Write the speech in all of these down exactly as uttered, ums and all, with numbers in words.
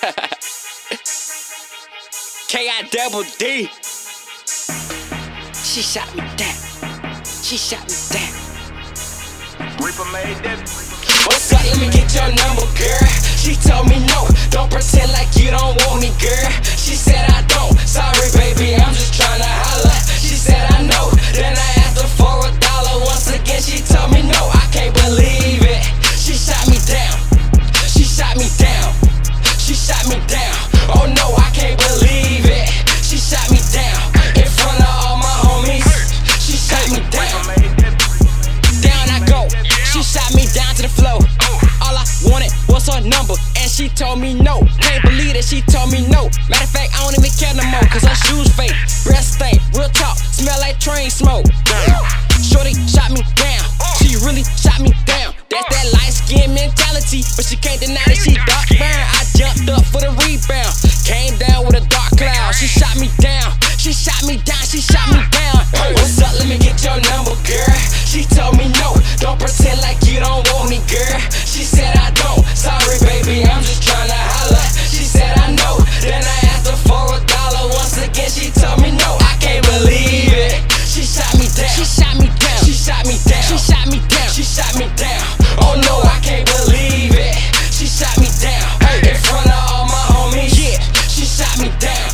K I double D. She shot me down. She shot me down. Reaper made that. What's up? Let me get your number, girl. She told me no. Don't pretend like you don't want me, girl. She said I don't. Sorry, baby, I'm just tryna holla. She said I know. Then I asked her for a dollar. Once again, she told me no. I can't believe it. She shot me down. She shot me down. She shot me down. Oh no, I can't believe it. She shot me down in front of all my homies. She shot me down. Down I go. She shot me down to the floor. All I wanted was her number, and she told me no. Can't believe that she told me no. Matter of fact, I don't even care no more, cause her shoes fake, breath stink, real talk, smell like train smoke. Shorty shot me down. She really shot me down. That's that light skin mentality, but she can't deny that she dark brown. I jumped up for the rebound, came down with a dark cloud. She shot me down. She shot me down. She shot me down. Hey, what's up? Let me get your number, girl. She told me no. Don't pretend like you don't want me, girl. She said I don't. Sorry, baby, I'm just tryna holla. She said I know. Then I asked her for a dollar. Once again, she told me no. I can't believe it. She shot me down. She shot me down. She shot me down. She shot me down. She shot me down. Oh no, I can't believe it. She shot me down. In front of all my homies. Yeah, she shot me down.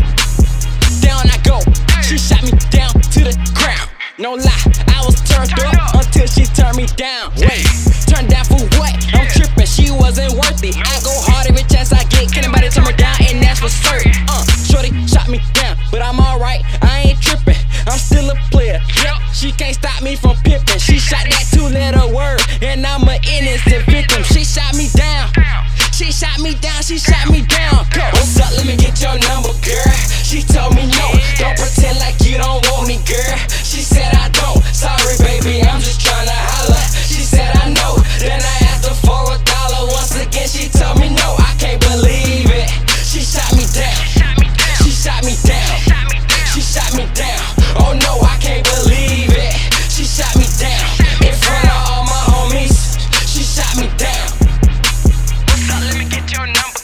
Down I go. She shot me down to the ground. No lie, I was turned up until she turned me down. Wait, turned down for what? I'm tripping, she wasn't worth it. I go hard every chance I get. Can anybody turn me down? And that's for certain. Uh, shorty shot me down, but I'm alright. I ain't tripping. I'm still a player. Yep, she can't stop me from pimping. She shot that two-letter word, and I'm an innocent victim. She shot me down. She shot me down. She shot me down. What's up? Let me get your number, girl. She told me no. Don't pretend like you don't want me, girl. She said I don't. Sorry, baby, I'm just tryna holla. She said I know. Then I asked her for a dollar. Once again, she told me no. I can't believe it. She shot me down. She shot me down. She shot me down. Oh no, I can't believe it. She shot me down in front of all my homies. She shot me down. What's up? Let me get your number.